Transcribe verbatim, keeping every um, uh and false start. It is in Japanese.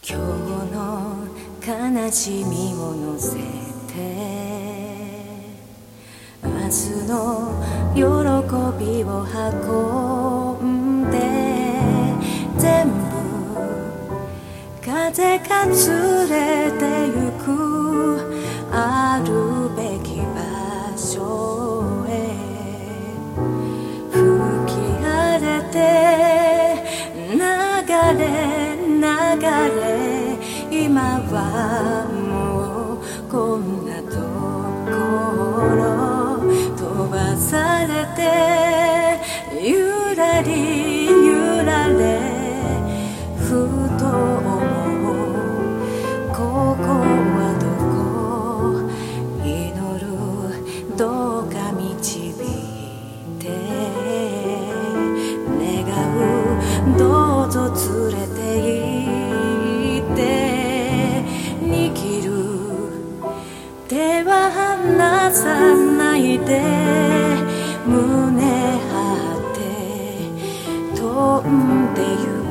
今日の悲しみを乗せて明日の喜びを運んで全部風が連れてゆくあるべき場所へ吹き荒れて流れ流れ今はもうこんなところ飛ばされてゆらりゆられふと思うここはどこ祈るどうか導いて願うどうぞ連れて行って握る手は離さないで胸張って飛んでゆく